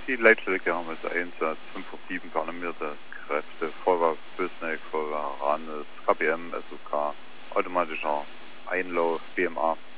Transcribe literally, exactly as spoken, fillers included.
die Leitstrecke haben wir Einsatz fünf vor sieben alarmierte Kräfte, Vorwärts, Bösneck, Vorwärts, Ranes, K B M, S O K, automatischer Einlauf, B M A.